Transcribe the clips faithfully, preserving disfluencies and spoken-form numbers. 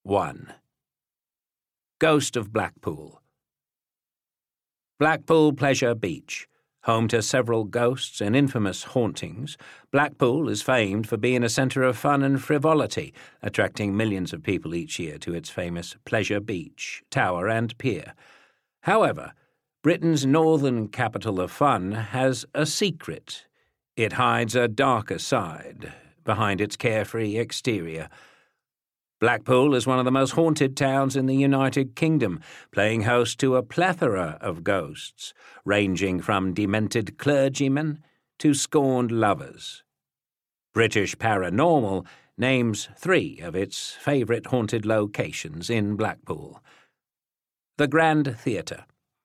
one. Ghost of Blackpool. Blackpool Pleasure Beach. Home to several ghosts and infamous hauntings, Blackpool is famed for being a centre of fun and frivolity, attracting millions of people each year to its famous Pleasure Beach, Tower and Pier. However, Britain's northern capital of fun has a secret. It hides a darker side behind its carefree exterior. Blackpool is one of the most haunted towns in the United Kingdom, playing host to a plethora of ghosts, ranging from demented clergymen to scorned lovers. British Paranormal names three of its favourite haunted locations in Blackpool. The Grand Theatre.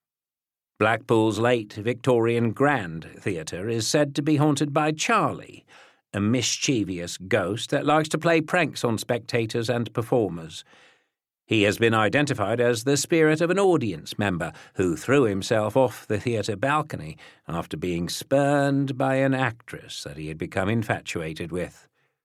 Blackpool's late Victorian Grand Theatre is said to be haunted by Charlie, a mischievous ghost that likes to play pranks on spectators and performers. He has been identified as the spirit of an audience member who threw himself off the theatre balcony after being spurned by an actress that he had become infatuated with.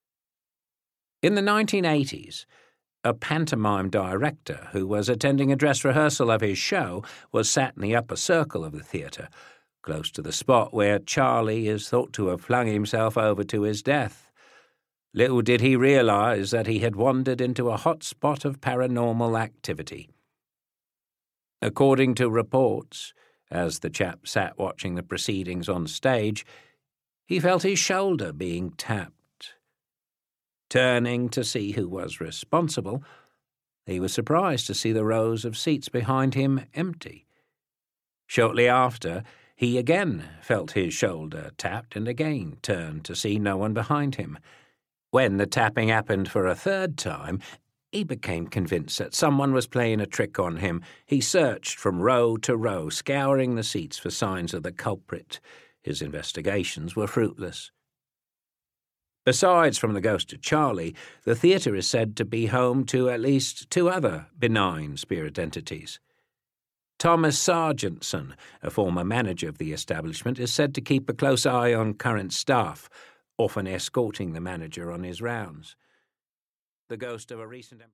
In the nineteen eighties, a pantomime director who was attending a dress rehearsal of his show was sat in the upper circle of the theatre, close to the spot where Charlie is thought to have flung himself over to his death. Little did he realise that he had wandered into a hot spot of paranormal activity. According to reports, as the chap sat watching the proceedings on stage, he felt his shoulder being tapped. Turning to see who was responsible, he was surprised to see the rows of seats behind him empty. Shortly after, he again felt his shoulder tapped and again turned to see no one behind him. When the tapping happened for a third time, he became convinced that someone was playing a trick on him. He searched from row to row, scouring the seats for signs of the culprit. His investigations were fruitless. Besides from the ghost of Charlie, the theatre is said to be home to at least two other benign spirit entities. Thomas Sargentson, a former manager of the establishment, is said to keep a close eye on current staff, often escorting the manager on his rounds. The ghost of a recent